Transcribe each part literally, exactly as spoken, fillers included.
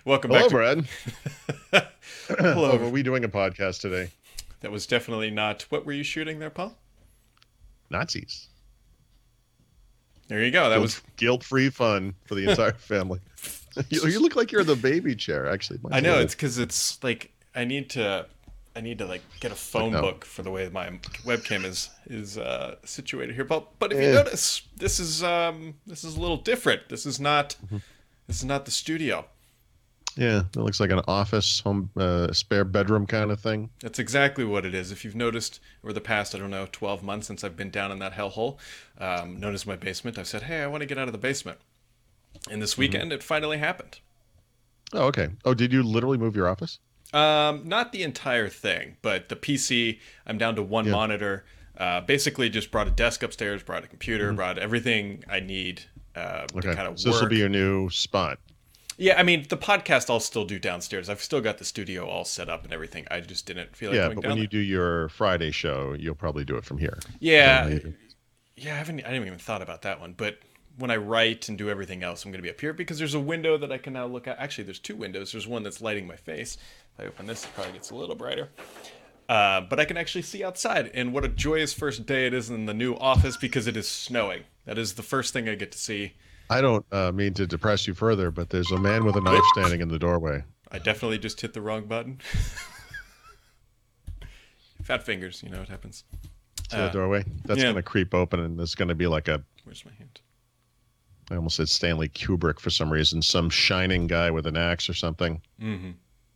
Welcome Hello, back to... Brad. Hello. Oh, were we doing a podcast today? That was definitely not... What were you shooting there, Paul? Nazis. There you go. That Guilt, was... guilt-free fun for the entire family. you, you look like you're in the baby chair, actually. I know, it's because it's like, I need to... I need to like get a phone Like, no. book for the way my webcam is is uh, situated here. But but if you Eh. notice, this is um this is a little different. This is not Mm-hmm. this is not the studio. Yeah, it looks like an office, home, uh, spare bedroom kind of thing. That's exactly what it is. If you've noticed over the past, I don't know, twelve months since I've been down in that hellhole, um, known as my basement, I've said, hey, I want to get out of the basement. And this weekend, Mm-hmm. it finally happened. Oh, okay. Oh, did you literally move your office? Um, not the entire thing, but the P C, I'm down to one Yeah. monitor. Uh, basically, just brought a desk upstairs, brought a computer, Mm-hmm. brought everything I need uh, Okay. to kind of So work. this will be your new spot. Yeah, I mean, the podcast I'll still do downstairs. I've still got the studio all set up and everything. I just didn't feel like Yeah, going but down when there. you do your Friday show, you'll probably do it from here. Yeah, Later. yeah, I haven't. I didn't even thought about that one. But when I write and do everything else, I'm going to be up here because there's a window that I can now look at. Actually, there's two windows. There's one that's lighting my face. If I open this, it probably gets a little brighter. Uh, but I can actually see outside, and what a joyous first day it is in the new office because it is snowing. That is the first thing I get to see. I don't uh, mean to depress you further, but there's a man with a knife standing in the doorway. I definitely just hit the wrong button. Fat fingers, you know what happens. To the Uh, doorway. That's yeah. going to creep open, and there's going to be like a Where's my hand? I almost said Stanley Kubrick for some reason, some shining guy with an axe or something. Mm-hmm.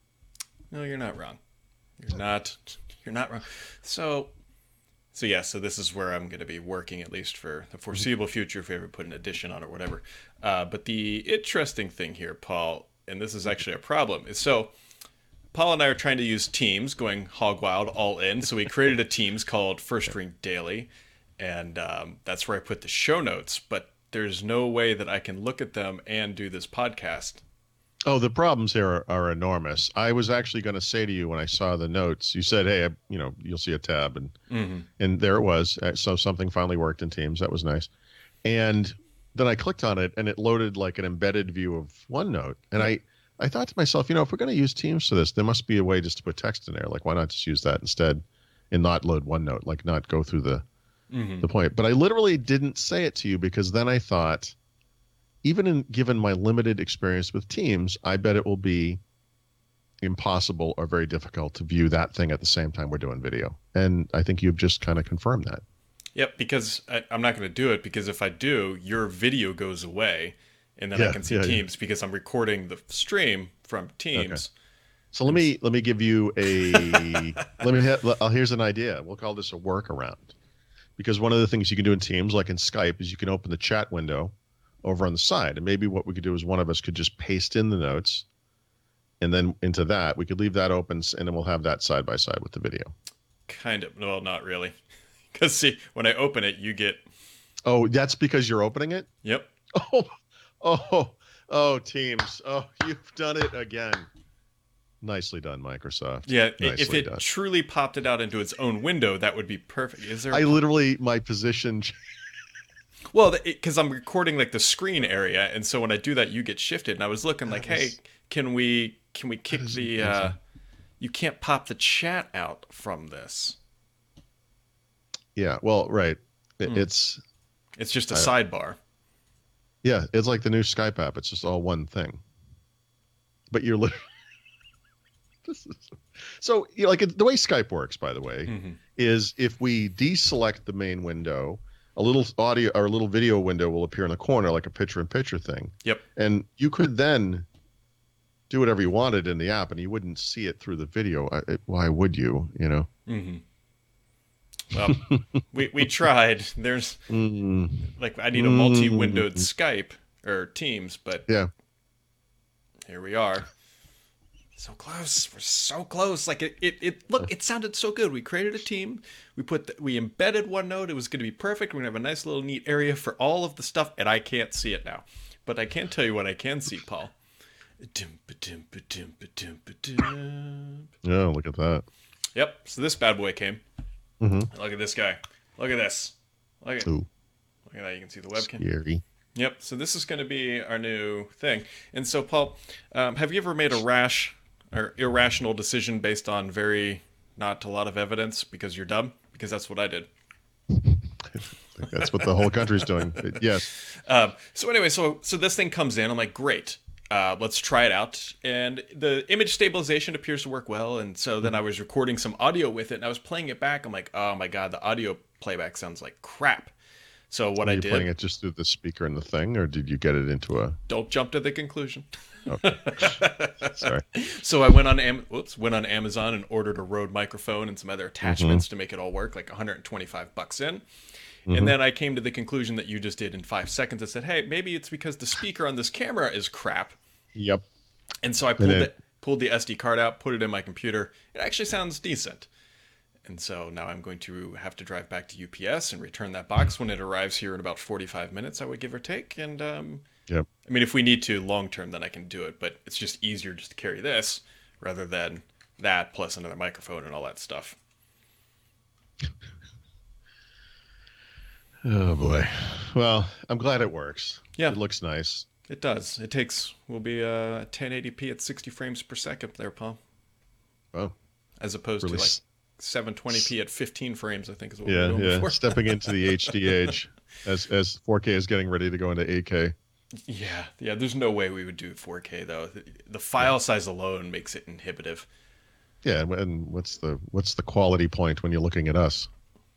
No, you're not wrong. You're not. You're not wrong. So, so yeah. So this is where I'm going to be working at least for the foreseeable future. If we ever put an addition on or whatever. Uh, but the interesting thing here, Paul, and this is actually a problem, is so Paul and I are trying to use Teams, going hog wild, all in. So we created a Teams called First Ring Daily, and um, that's where I put the show notes. But there's no way that I can look at them and do this podcast. Oh, the problems here are, are enormous. I was actually going to say to you when I saw the notes, you said, hey, I, you know, you'll see a tab. And Mm-hmm. and there it was. Uh, So something finally worked in Teams. That was nice. And then I clicked on it, and it loaded like an embedded view of OneNote. And I, I thought to myself, you know, if we're going to use Teams for this, there must be a way just to put text in there. Like, why not just use that instead and not load OneNote, like not go through the, Mm-hmm. the point. But I literally didn't say it to you because then I thought, even in given my limited experience with Teams, I bet it will be impossible or very difficult to view that thing at the same time we're doing video. And I think you've just kind of confirmed that. Yep, because I, I'm not going to do it because if I do, your video goes away, and then Yeah, I can see yeah, yeah. Teams because I'm recording the stream from Teams. So let me let me give you a let me ha- uh, here's an idea. We'll call this a workaround. Because one of the things you can do in Teams, like in Skype, is you can open the chat window over on the side. And maybe what we could do is one of us could just paste in the notes, and then into that, we could leave that open, and then we'll have that side by side with the video. Kind of, well, not really, because see, when I open it, you get Oh, that's because you're opening it? yep. Oh, oh, oh, Teams. Oh, you've done it again. Nicely done, Microsoft. Yeah, i- Nicely if it done. truly popped it out into its own window, that would be perfect. Is there? I literally, my position. Well, because I'm recording like the screen area, and so when I do that, you get shifted. And I was looking like, That hey, is- can we can we kick is the? amazing. Uh, you can't pop the chat out from this. Yeah, well, right. It, Hmm. It's, It's just a I- sidebar. yeah, it's like the new Skype app. It's just all one thing. But you're literally. This is, so, you know, like it, the way Skype works, by the way, Mhm. is if we deselect the main window, a little audio or a little video window will appear in the corner, like a picture-in-picture thing. Yep. And you could then do whatever you wanted in the app, and you wouldn't see it through the video. I, it, why would you? You know. Mm-hmm. Well, we we tried. There's Mm, like I need a multi-windowed Skype or Teams, but yeah. here we are. So close. We're so close. Like it, it, it look, it sounded so good. We created a team. We put, the, we embedded OneNote. It was going to be perfect. We're going to have a nice little neat area for all of the stuff, and I can't see it now. But I can tell you what I can see, Paul. Yeah. Look at that. Yep. So this bad boy came. Mm-hmm. Look at this guy. Look at this. Look at, Ooh, look at that. You can see the webcam. scary. Yep. So this is going to be our new thing. And so, Paul, um, have you ever made a rash or irrational decision based on very not a lot of evidence because you're dumb? Because that's what I did. I think that's what the whole country's doing. But yes. Um, so anyway, so so this thing comes in. I'm like, great. Uh, let's try it out. And the image stabilization appears to work well. And so then I was recording some audio with it, and I was playing it back. I'm like, oh my god, the audio playback sounds like crap. So what Are I you did. playing it just through the speaker and the thing, or did you get it into a? Don't jump to the conclusion. Okay. Sorry. So I went on Am- whoops, went on Amazon and ordered a Rode microphone and some other attachments Mm-hmm. to make it all work, like one hundred twenty-five bucks in. Mm-hmm. And then I came to the conclusion that you just did in five seconds. I said, hey, maybe it's because the speaker on this camera is crap. Yep. And so I pulled it- it, pulled the S D card out, put it in my computer. It actually sounds decent. And so now I'm going to have to drive back to U P S and return that box when it arrives here in about forty-five minutes, I would give or take. And um, Yep. I mean, if we need to long term, then I can do it. But it's just easier just to carry this rather than that plus another microphone and all that stuff. Oh boy. Well, I'm glad it works. Yeah. It looks nice. It does. It takes, will be uh, ten eighty p at sixty frames per second there, Paul. Oh. As opposed Really to like s- seven twenty p at fifteen frames, I think is what Yeah, we were doing yeah. before. Stepping into the H D age as as four K is getting ready to go into eight K. Yeah, yeah. There's no way we would do four K though. The, the file size alone makes it inhibitive. Yeah, and what's the what's the quality point when you're looking at us?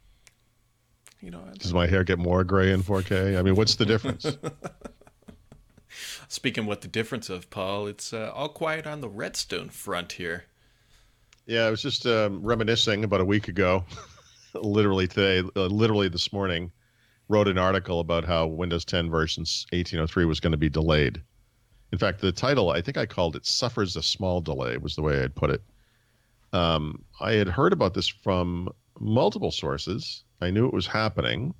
You know. Does my hair get more gray in four K? I mean, what's the difference? Speaking what the difference of, Paul, it's uh, all quiet on the Redstone front here. Yeah, I was just um, reminiscing about a week ago, literally today, uh, literally this morning, wrote an article about how Windows ten versions eighteen oh three was going to be delayed. In fact, the title, I think I called it "Suffers a Small Delay," was the way I'd put it. Um, I had heard about this from multiple sources. I knew it was happening.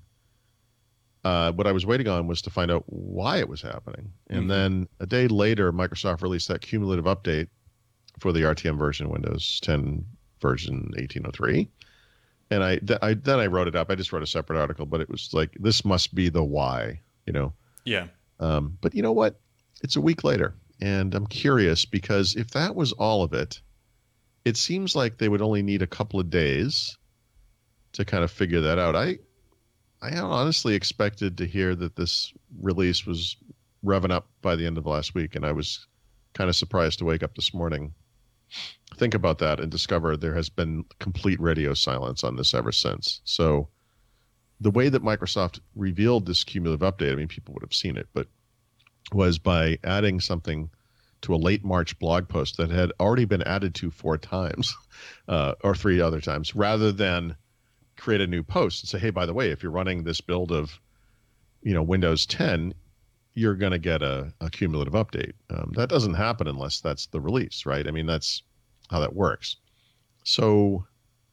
Uh, what I was waiting on was to find out why it was happening. And Mhm. then a day later, Microsoft released that cumulative update for the R T M version, Windows ten version eighteen oh three. And I, th- I then I wrote it up. I just wrote a separate article, but it was like, this must be the why, you know. Yeah. Um, but you know what? It's a week later, and I'm curious because if that was all of it, it seems like they would only need a couple of days to kind of figure that out. I I honestly expected to hear that this release was revving up by the end of last week, and I was kind of surprised to wake up this morning, think about that, and discover there has been complete radio silence on this ever since. So the way that Microsoft revealed this cumulative update, I mean, people would have seen it, but was by adding something to a late March blog post that had already been added to four times uh, or three other times, rather than create a new post and say, hey, by the way, if you're running this build of, you know, Windows ten, you're going to get a, a cumulative update. Um, that doesn't happen unless that's the release, right? I mean, that's how that works. So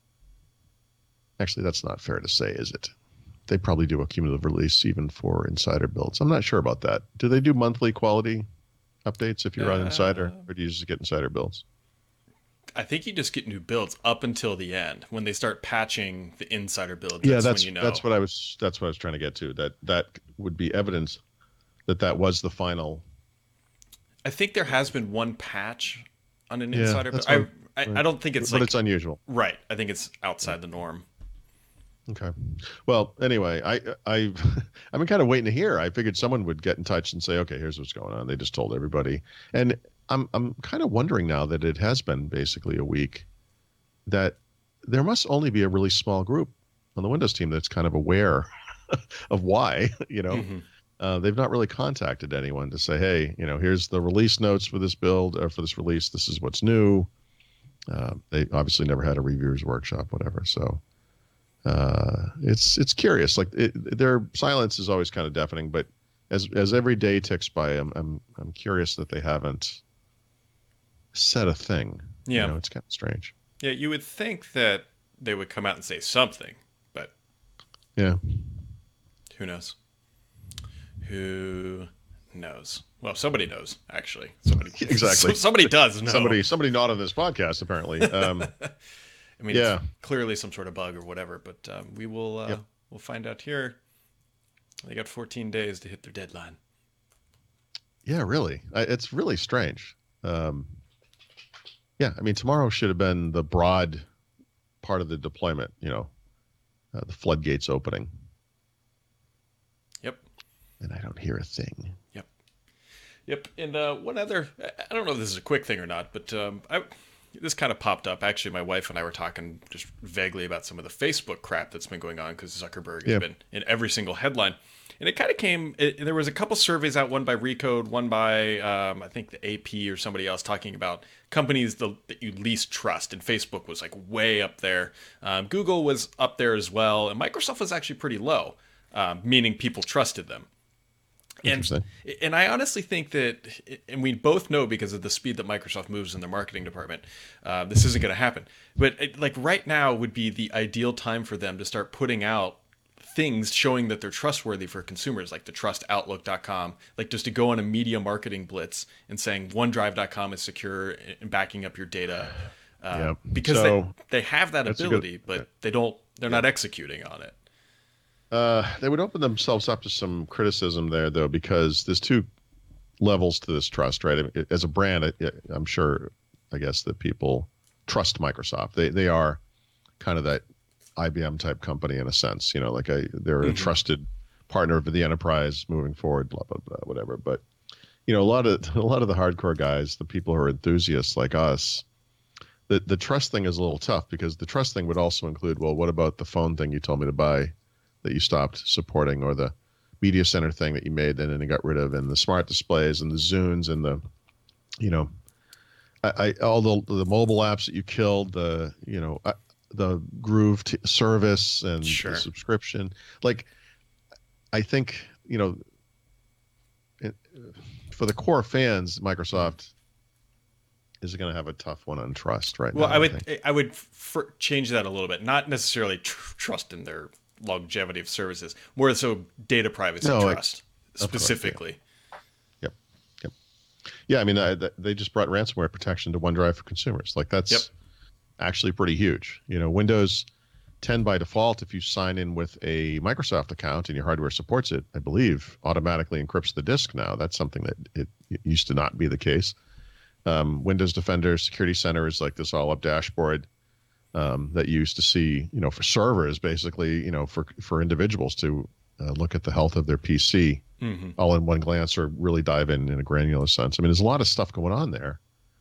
actually, that's not fair to say, is it? They probably do a cumulative release even for Insider builds. I'm not sure about that. Do they do monthly quality updates if you're on Insider, or do you just get Insider builds? I think you just get new builds up until the end when they start patching the Insider build. That's Yeah, that's when you know. that's what I was that's what I was trying to get to. That that would be evidence that that was the final. I think there has been one patch on an Yeah, Insider that's build. I, what- I I don't think it's but like it's unusual. right. I think it's outside the norm. Okay. Well, anyway, I I I've been kind of waiting to hear. I figured someone would get in touch and say, okay, here's what's going on. They just told everybody, and I'm I'm kind of wondering now that it has been basically a week, that there must only be a really small group on the Windows team that's kind of aware of why. You know, Mhm. uh, they've not really contacted anyone to say, hey, you know, here's the release notes for this build or for this release. This is what's new. Uh, they obviously never had a reviewers workshop, whatever. So. Uh, it's it's curious. Like it, their silence is always kind of deafening, but as as every day ticks by, I'm I'm I'm curious that they haven't said a thing. Yeah. You know, it's kind of strange. Yeah, you would think that they would come out and say something, but Yeah. who knows? Who knows? Well, somebody knows, actually. Somebody Exactly. somebody does know. Somebody somebody not on this podcast apparently. Um, I mean, Yeah. it's clearly some sort of bug or whatever, but um, we will uh, Yep. we'll find out here They got fourteen days to hit their deadline. Yeah, really. I, it's really strange. Um, yeah, I mean, tomorrow should have been the broad part of the deployment, you know, uh, the floodgates opening. Yep. And I don't hear a thing. Yep. Yep. And uh, one other, I don't know if this is a quick thing or not, but um, I, this kind of popped up. Actually, my wife and I were talking just vaguely about some of the Facebook crap that's been going on because Zuckerberg has Yep. been in every single headline. And it kind of came, it, there was a couple surveys out, one by Recode, one by, um, I think, the A P or somebody else, talking about companies the, that you least trust. And Facebook was like way up there. Um, Google was up there as well. And Microsoft was actually pretty low, um, meaning people trusted them. And, and I honestly think that, and we both know because of the speed that Microsoft moves in their marketing department, uh, this isn't going to happen. But it, like right now would be the ideal time for them to start putting out things showing that they're trustworthy for consumers, like the trust outlook dot com, like just to go on a media marketing blitz and saying OneDrive dot com is secure and backing up your data. Uh, yep. Because so, they, they have that ability, good, but they don't, they're yep. not executing on it. Uh, they would open themselves up to some criticism there, though, because there's two levels to this trust, right? I mean, as a brand, it, it, I'm sure, I guess, that people trust Microsoft. They they are kind of that I B M type company in a sense, you know, like a, they're mm-hmm. a trusted partner of the enterprise moving forward, blah, blah, blah, whatever. But, you know, a lot of a lot of the hardcore guys, the people who are enthusiasts like us, the, the trust thing is a little tough because the trust thing would also include, well, what about the phone thing you told me to buy that you stopped supporting, or the media center thing that you made and then you got rid of, and the smart displays and the Zunes and the, you know, I, I all the the mobile apps that you killed, the, you know, I, the Groove t- service and sure. the subscription. Like, I think, you know, it, for the core fans, Microsoft is going to have a tough one on trust right well, now. Well, I would I, I would f- change that a little bit. Not necessarily tr- trust in their longevity of services, more so data privacy no, trust like, specifically. Course, yeah. Yep. Yep. Yeah, I mean, I, they just brought ransomware protection to OneDrive for consumers. Like that's yep. actually pretty huge. You know, Windows ten by default, if you sign in with a Microsoft account and your hardware supports it, I believe automatically encrypts the disk now. That's something that it, it used to not be the case. Um, Windows Defender Security Center is like this all-up dashboard um, that you used to see, you know, for servers, basically, you know, for for individuals to uh, look at the health of their P C mm-hmm. all in one glance, or really dive in in a granular sense. I mean, there's a lot of stuff going on there,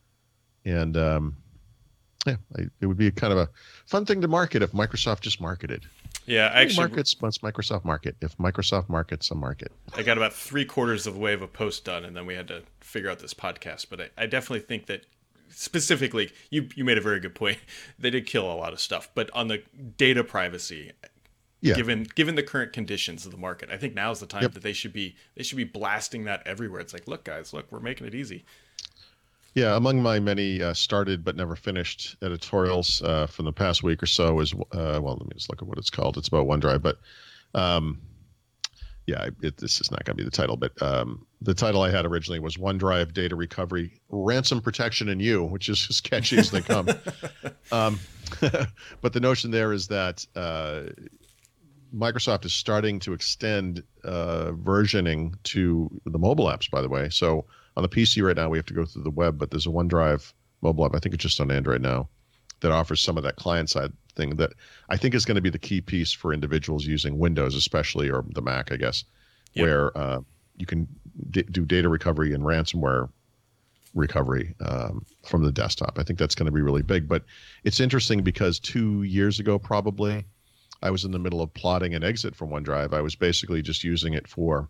and um, yeah, I, it would be kind of a fun thing to market if Microsoft just marketed. Yeah, I actually markets once Microsoft market. If Microsoft markets a market, I got about three quarters of the way of a post done, and then we had to figure out this podcast. But I, I definitely think that specifically, you you made a very good point. They did kill a lot of stuff, but on the data privacy, yeah. given given the current conditions of the market, I think now is the time yep. that they should be they should be blasting that everywhere. It's like, look, guys, look, we're making it easy. Yeah, among my many uh, started but never finished editorials uh, from the past week or so is, uh, well, let me just look at what it's called. It's about OneDrive, but um, yeah, it, this is not going to be the title, but um, the title I had originally was OneDrive Data Recovery, Ransom Protection in You, which is as catchy as they come. um, but the notion there is that uh, Microsoft is starting to extend uh, versioning to the mobile apps, by the way. So on the P C right now, we have to go through the web, but there's a OneDrive mobile app. I think it's just on Android now that offers some of that client side thing that I think is going to be the key piece for individuals using Windows, especially, or the Mac, I guess, yep. where uh, you can d- do data recovery and ransomware recovery um, from the desktop. I think that's going to be really big. But it's interesting because two years ago, probably, I was in the middle of plotting an exit from OneDrive. I was basically just using it for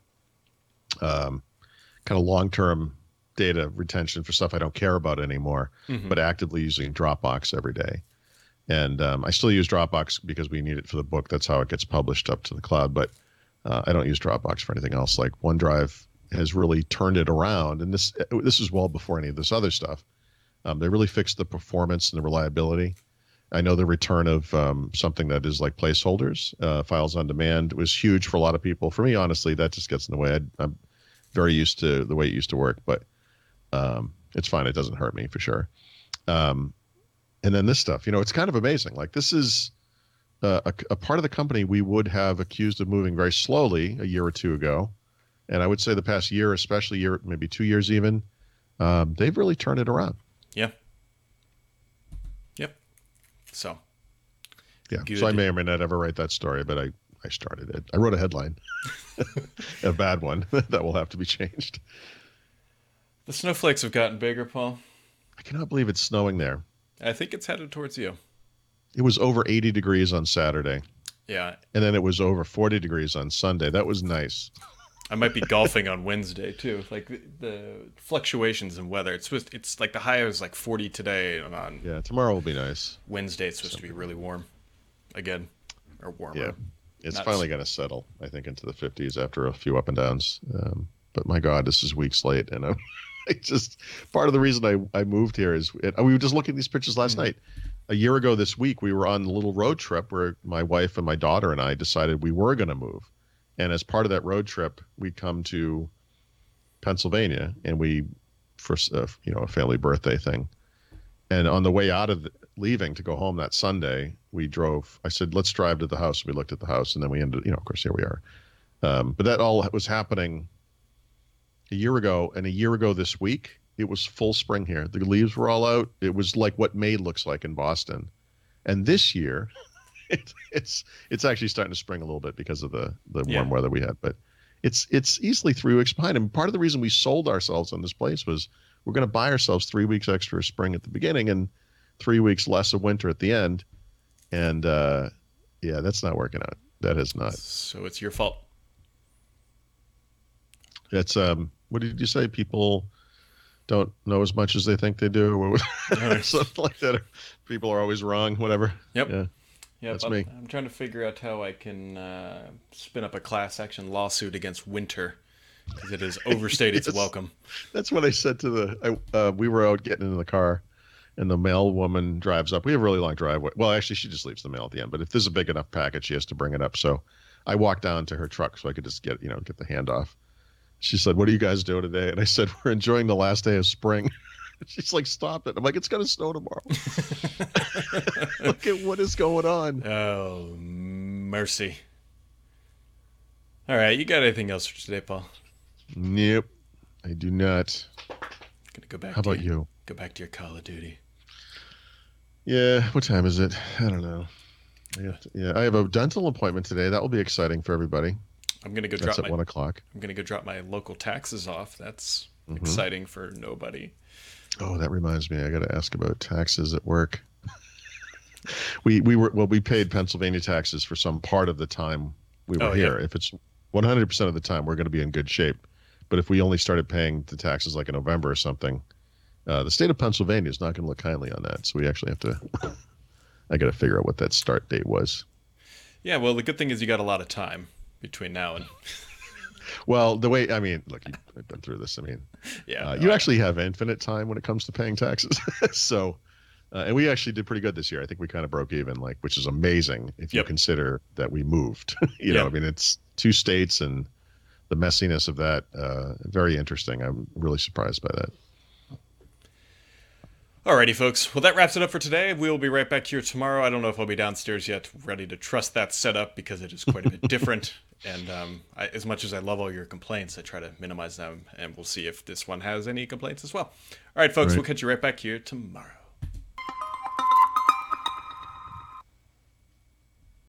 um, kind of long-term data retention for stuff I don't care about anymore, mm-hmm. but actively using Dropbox every day. And um, I still use Dropbox because we need it for the book. That's how it gets published up to the cloud. But uh, I don't use Dropbox for anything else. Like OneDrive has really turned it around. And this this is well before any of this other stuff. Um, they really fixed the performance and the reliability. I know the return of um, something that is like placeholders, uh, files on demand, was huge for a lot of people. For me, honestly, that just gets in the way. I, I'm very used to the way it used to work, but um, it's fine. It doesn't hurt me for sure. Um, and then this stuff, you know, it's kind of amazing. Like this is uh, a, a part of the company we would have accused of moving very slowly a year or two ago, and I would say the past year, especially year, maybe two years even, um, they've really turned it around. Yeah. Yep. So. Yeah. Good. So I may or may not ever write that story, but I, I started it. I wrote a headline, a bad one that will have to be changed. The snowflakes have gotten bigger, Paul. I cannot believe it's snowing there. I think it's headed towards you. It was over eighty degrees on Saturday. Yeah. And then it was over forty degrees on Sunday. That was nice. I might be golfing on Wednesday too. Like the, the fluctuations in weather. It's supposed. It's like the high is like forty today, and on Yeah, tomorrow will be nice. Wednesday it's supposed Something. to be really warm, again, or warmer. Yeah, it's Not finally going to settle. I think into the fifties after a few up and downs. Um, but my God, this is weeks late, and I'm, I just part of the reason I I moved here is it, we were just looking at these pictures last mm-hmm. night. A year ago this week, we were on a little road trip where my wife and my daughter and I decided we were going to move. And as part of that road trip, we come to Pennsylvania, and we, for uh, you know, a family birthday thing. And on the way out of the, leaving to go home that Sunday, we drove. I said, "Let's drive to the house." We looked at the house, and then we ended. You know, of course, here we are. Um, but that all was happening a year ago, and a year ago this week, it was full spring here. The leaves were all out. It was like what May looks like in Boston. And this year. It, it's it's actually starting to spring a little bit because of the the warm yeah. weather we had, but it's it's easily three weeks behind. And part of the reason we sold ourselves on this place was we're going to buy ourselves three weeks extra of spring at the beginning and three weeks less of winter at the end. And uh, yeah, that's not working out. That is not. So it's your fault. It's um. What did you say? People don't know as much as they think they do, or something like that. People are always wrong. Whatever. Yep. Yeah. Yeah, That's I'm, me. I'm trying to figure out how I can uh, spin up a class action lawsuit against winter because it has overstayed its yes. welcome. That's what I said to the. I, uh, we were out getting in the car, and the mail woman drives up. We have a really long driveway. Well, actually, she just leaves the mail at the end. But if there's a big enough package, she has to bring it up. So I walked down to her truck so I could just get you know get the handoff. She said, "What are you guys doing today?" And I said, "We're enjoying the last day of spring." She's like, "Stop it." I'm like, "It's going to snow tomorrow." Look at what is going on. Oh, mercy. All right. You got anything else for today, Paul? Nope. I do not. Gonna go back How to about your, you? Go back to your Call of Duty. Yeah. What time is it? I don't know. I have to, yeah. I have a dental appointment today. That will be exciting for everybody. I'm going to go That's drop at my, one o'clock. I'm going to go drop my local taxes off. That's mm-hmm. exciting for nobody. Oh, that reminds me. I got to ask about taxes at work. we we were well. We paid Pennsylvania taxes for some part of the time we were oh, here. Yeah. If it's one hundred percent of the time, we're going to be in good shape. But if we only started paying the taxes like in November or something, uh, the state of Pennsylvania is not going to look kindly on that. So we actually have to. I got to figure out what that start date was. Yeah. Well, the good thing is you got a lot of time between now and. Well, the way, I mean, look, you, I've been through this. I mean, yeah, uh, no, you I actually have infinite time when it comes to paying taxes. so, uh, and we actually did pretty good this year. I think we kind of broke even, like, which is amazing if you yep. consider that we moved. you yep. know, I mean, it's two states and the messiness of that. Uh, very interesting. I'm really surprised by that. Alrighty, folks. Well, that wraps it up for today. We'll be right back here tomorrow. I don't know if I'll be downstairs yet, ready to trust that setup because it is quite a bit different. And um, I, as much as I love all your complaints, I try to minimize them, and we'll see if this one has any complaints as well. All right, folks, right. We'll catch you right back here tomorrow.